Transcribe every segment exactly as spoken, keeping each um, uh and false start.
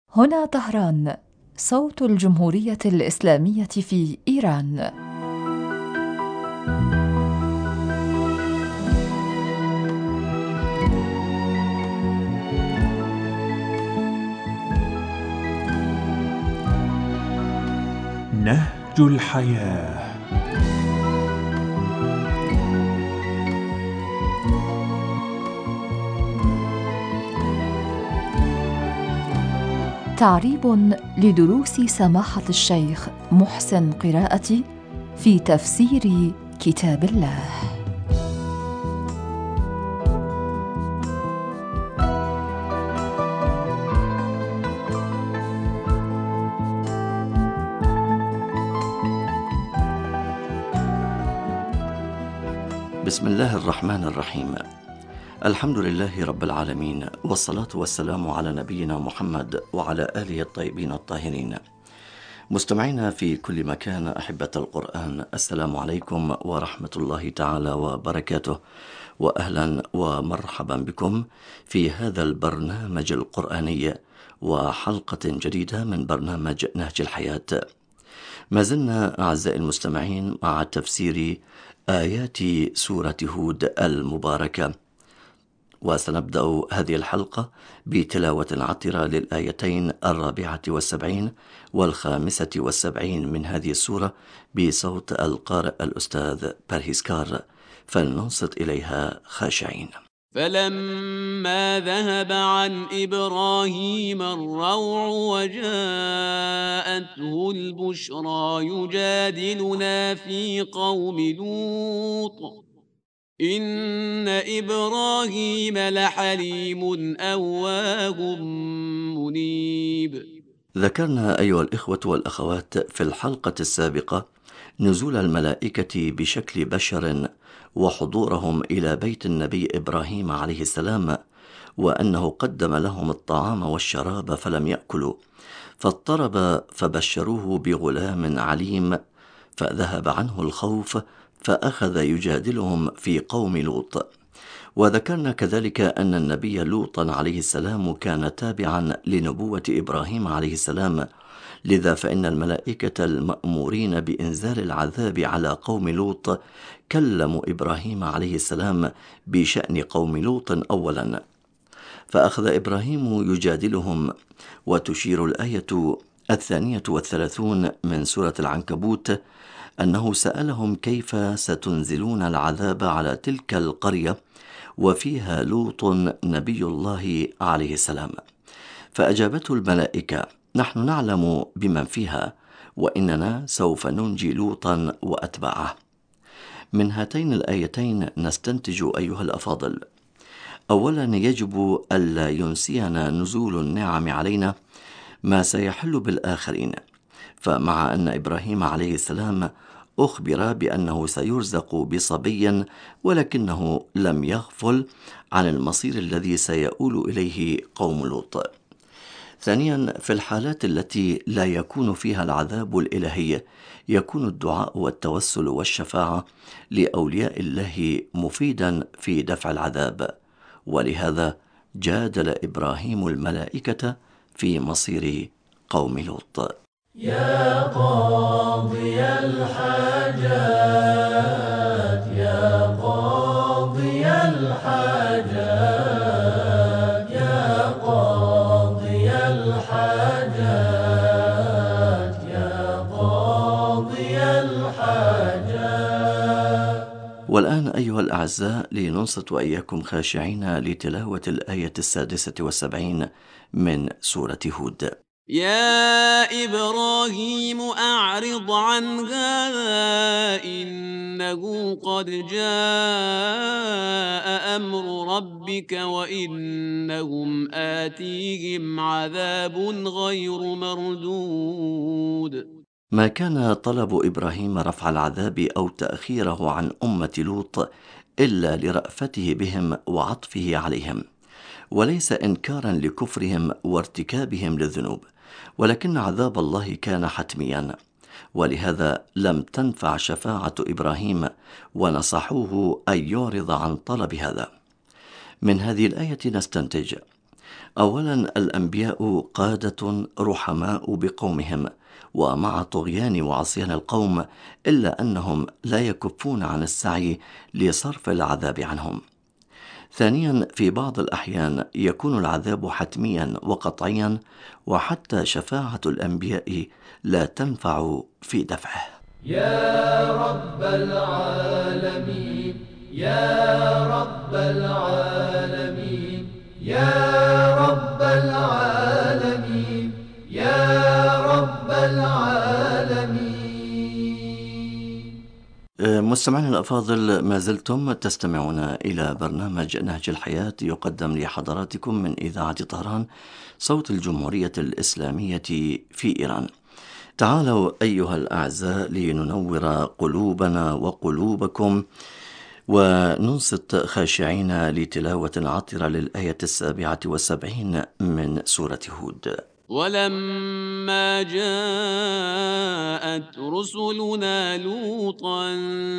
هنا طهران، صوت الجمهورية الإسلامية في إيران. نهج الحياة. تعريب لدروس سماحة الشيخ محسن قراءتي في تفسير كتاب الله. بسم الله الرحمن الرحيم. الحمد لله رب العالمين، والصلاة والسلام على نبينا محمد وعلى آله الطيبين الطاهرين. مستمعينا في كل مكان، أحبة القرآن، السلام عليكم ورحمة الله تعالى وبركاته، وأهلا ومرحبا بكم في هذا البرنامج القرآني وحلقة جديدة من برنامج نهج الحياة. ما زلنا أعزائي المستمعين مع تفسير آيات سورة هود المباركة، وسنبدأ هذه الحلقة بتلاوة عطرة للآيتين الرابعة والسبعين والخامسة والسبعين من هذه السورة بصوت القارئ الأستاذ بارهيسكار، فلننصت إليها خاشعين. فلما ذهب عن إبراهيم الروع وجاءته البشرى يجادلنا في قوم لوط إن إبراهيم لحليم أواه منيب. ذكرنا أيها الإخوة والأخوات في الحلقة السابقة نزول الملائكة بشكل بشر وحضورهم إلى بيت النبي إبراهيم عليه السلام، وأنه قدم لهم الطعام والشراب فلم يأكلوا، فاضطرب فبشروه بغلام عليم، فذهب عنه الخوف فأخذ يجادلهم في قوم لوط. وذكرنا كذلك أن النبي لوطا عليه السلام كان تابعا لنبوة إبراهيم عليه السلام، لذا فإن الملائكة المأمورين بإنزال العذاب على قوم لوط كلموا إبراهيم عليه السلام بشأن قوم لوط أولا، فأخذ إبراهيم يجادلهم. وتشير الآية الثانية والثلاثون من سورة العنكبوت أنه سألهم كيف ستنزلون العذاب على تلك القرية وفيها لوط نبي الله عليه السلام، فأجابته الملائكة: نحن نعلم بمن فيها، وإننا سوف ننجي لوطا وأتباعه. من هاتين الآيتين نستنتج أيها الأفاضل: أولا، يجب ألا ينسينا نزول النعم علينا ما سيحل بالآخرين، فمع أن إبراهيم عليه السلام أخبر بأنه سيرزق بصبي، ولكنه لم يغفل عن المصير الذي سيؤول إليه قوم لوط. ثانيا، في الحالات التي لا يكون فيها العذاب الإلهي يكون الدعاء والتوسل والشفاعة لأولياء الله مفيدا في دفع العذاب، ولهذا جادل إبراهيم الملائكة في مصير قوم لوط. يا قاضي الحاجات، يا قاضي الحاجات، يا قاضي الحاجات، يا قاضي الحاجات. والآن أيها الأعزاء لننصت وإياكم خاشعين لتلاوة الآية السادسة والسبعين من سورة هود. يا إبراهيم أعرض عن هذا إنه قد جاء أمر ربك وإنهم آتيهم عذاب غير مردود. ما كان طلب إبراهيم رفع العذاب أو تأخيره عن أمة لوط إلا لرأفته بهم وعطفه عليهم، وليس إنكارا لكفرهم وارتكابهم للذنوب، ولكن عذاب الله كان حتميا، ولهذا لم تنفع شفاعة إبراهيم، ونصحوه أن يعرض عن طلب هذا. من هذه الآية نستنتج أولا، الأنبياء قادة رحماء بقومهم، ومع طغيان وعصيان القوم إلا أنهم لا يكفون عن السعي لصرف العذاب عنهم. ثانيا، في بعض الأحيان يكون العذاب حتميا وقطعيا، وحتى شفاعة الأنبياء لا تنفع في دفعه. يا رب العالمين، يا رب العالمين، يا رب العالمين، يا رب العالمين. مستمعينا الأفاضل، ما زلتم تستمعون إلى برنامج نهج الحياة يقدم لحضراتكم من إذاعة طهران، صوت الجمهورية الإسلامية في إيران. تعالوا أيها الأعزاء لننور قلوبنا وقلوبكم وننصت خاشعين لتلاوة عطرة للآية السابعة والسبعين من سورة هود. ولما جاءت رسلنا لوطا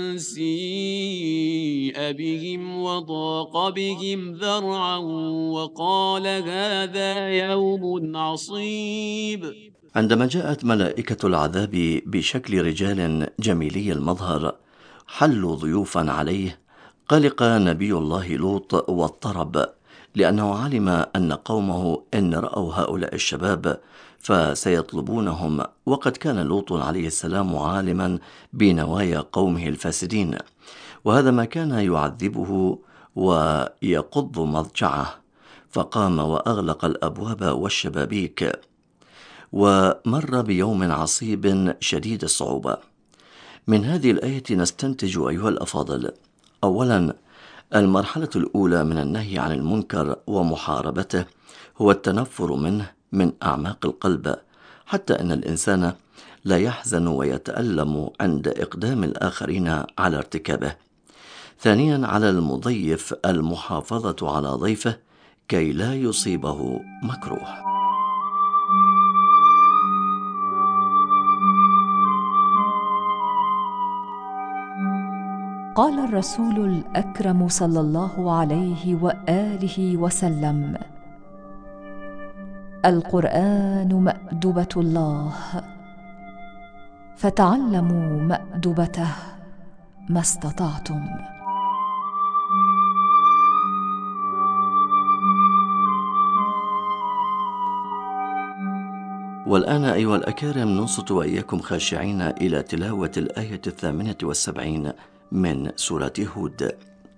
سيء بهم وضاق بهم ذرعا وقال هذا يوم عصيب. عندما جاءت ملائكة العذاب بشكل رجال جميلي المظهر حلوا ضيوفا عليه، قلق نبي الله لوط واضطرب، لأنه علم أن قومه إن رأوا هؤلاء الشباب فسيطلبونهم، وقد كان لوط عليه السلام عالما بنوايا قومه الفاسدين، وهذا ما كان يعذبه ويقض مضجعه، فقام وأغلق الأبواب والشبابيك، ومر بيوم عصيب شديد الصعوبة. من هذه الآية نستنتج أيها الأفاضل: أولا، المرحلة الأولى من النهي عن المنكر ومحاربته هو التنفر منه من أعماق القلب، حتى أن الإنسان لا يحزن ويتألم عند إقدام الآخرين على ارتكابه. ثانيا، على المضيف المحافظة على ضيفه كي لا يصيبه مكروه. قال الرسول الأكرم صلى الله عليه وآله وسلم: القرآن مأدبة الله، فتعلموا مأدبته ما استطعتم. والآن أيها الأكارم ننصت وإياكم خاشعين إلى تلاوة الآية الثامنة والسبعين من سورة هود.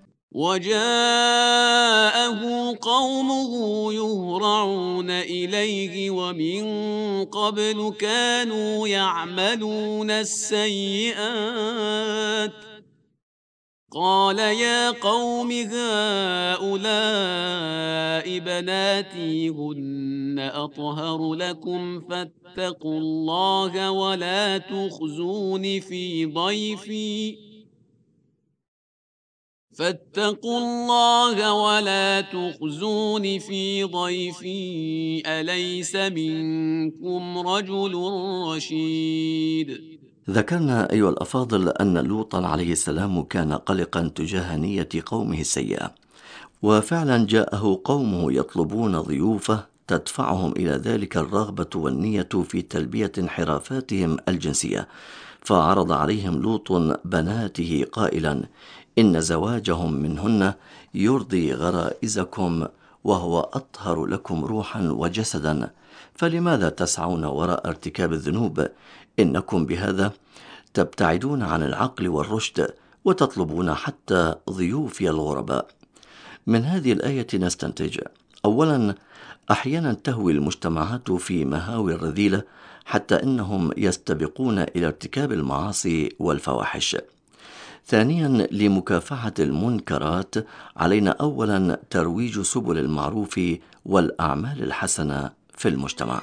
وجاءه قومه يهرعون إليه ومن قبل كانوا يعملون السيئات، قال يا قوم هؤلاء بناتي هن أطهر لكم فاتقوا الله ولا تخزون في ضيفي فاتقوا الله ولا تخزون في ضيفي أليس منكم رجل رشيد. ذكرنا أيها الأفاضل أن لوطا عليه السلام كان قلقا تجاه نية قومه السيئة، وفعلا جاءه قومه يطلبون ضيوفه تدفعهم إلى ذلك الرغبة والنية في تلبية انحرافاتهم الجنسية، فعرض عليهم لوط بناته قائلا: إن زواجهم منهن يرضي غرائزكم وهو أطهر لكم روحا وجسدا، فلماذا تسعون وراء ارتكاب الذنوب؟ إنكم بهذا تبتعدون عن العقل والرشد وتطلبون حتى ضيوفي الغرباء. من هذه الآية نستنتج: أولا، أحيانا تهوي المجتمعات في مهاوي الرذيلة حتى إنهم يستبقون إلى ارتكاب المعاصي والفواحش. ثانيا، لمكافحة المنكرات علينا أولا ترويج سبل المعروف والأعمال الحسنة في المجتمع.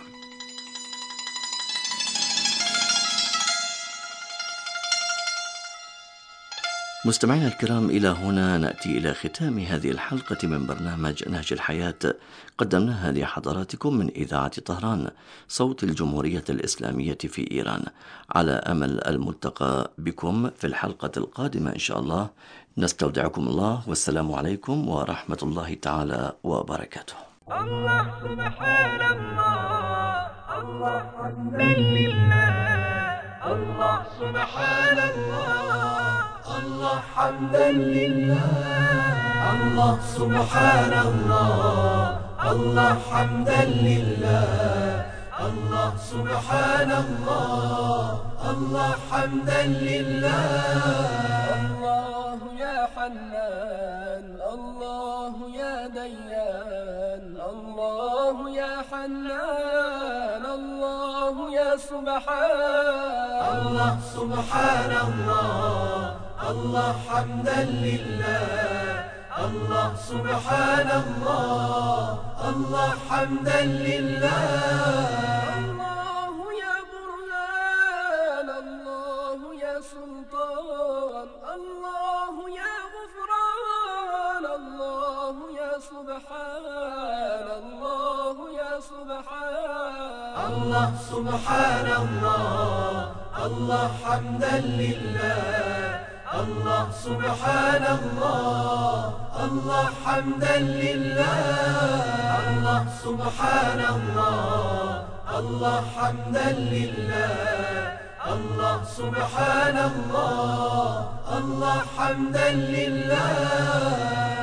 مستمعينا الكرام، إلى هنا نأتي إلى ختام هذه الحلقة من برنامج نهج الحياة، قدمناها لحضراتكم من إذاعة طهران، صوت الجمهورية الإسلامية في إيران، على أمل الملتقى بكم في الحلقة القادمة إن شاء الله. نستودعكم الله، والسلام عليكم ورحمة الله تعالى وبركاته. الله سبحان الله الله حمدا لله الله سبحان الله الله حمدا لله الله سبحان الله الله حمدا لله الله سبحان الله الله حمدا لله الله يا حنان الله يا ديان الله يا حنان الله يا سبحان الله سبحان الله الله حمدا لله الله سبحان الله الله حمدا لله الله يا برهان الله يا سلطان الله يا غفران الله يا سبحان الله يا سبحان الله سبحان الله الله حمدا لله الله سبحان الله الله حمدا لله الله سبحان الله الله حمدا لله الله سبحان الله الله حمدا لله